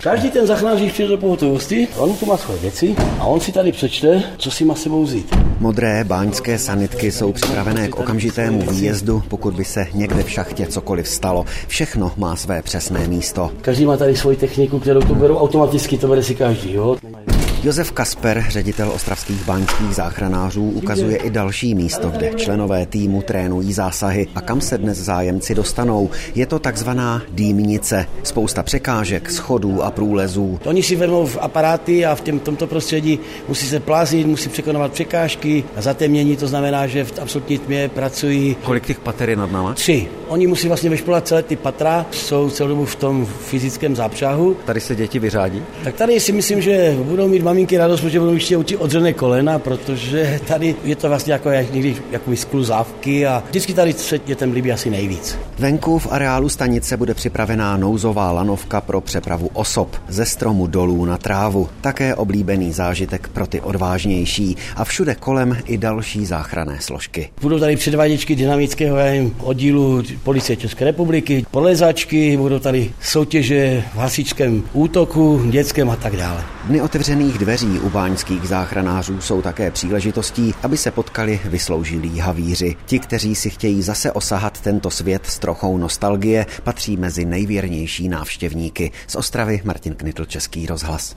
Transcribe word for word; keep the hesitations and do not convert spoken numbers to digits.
Každý ten záchranář, když přijde do pohotovosti, on tu má svoje věci a on si tady přečte, co si má sebou vzít. Modré báňské sanitky jsou připravené k okamžitému výjezdu, pokud by se někde v šachtě cokoliv stalo. Všechno má své přesné místo. Každý má tady svoji techniku, kterou to berou automaticky, to bere si každý, jo. Josef Kasper, ředitel ostravských báňských záchranářů, ukazuje i další místo, kde členové týmu trénují zásahy a kam se dnes zájemci dostanou. Je to takzvaná dýmnice. Spousta překážek, schodů a průlezů. Oni si vezmou v aparáty a v těm, tomto prostředí musí se plazit, musí překonovat překážky a zatemnění, to znamená, že v absolutní tmě pracují. Kolik těch pater je nad náma? Tři. Oni musí vlastně vyšpolat celé ty patra, jsou celou dobu v tom fyzickém zápřahu. Tady se děti vyřádí? Tak tady si myslím, že budou mít maminky radost, protože budou ještě učit odřené kolena, protože tady je to vlastně jako někdy jako skluzávky a vždycky tady se dětem líbí asi nejvíc. Venku v areálu stanice bude připravená nouzová lanovka pro přepravu osob ze stromu dolů na trávu. Také oblíbený zážitek pro ty odvážnější a všude kolem i další záchranné složky. Budou tady předváděčky dynamického oddílu Policie České republiky, polezačky, budou tady soutěže v hasičském útoku, dětském a tak dále. Dny otevřených dveří u báňských záchranářů jsou také příležitostí, aby se potkali vysloužilí havíři. Ti, kteří si chtějí zase osahat tento svět s trochou nostalgie, patří mezi nejvěrnější návštěvníky. Z Ostravy Martin Knitl, Český rozhlas.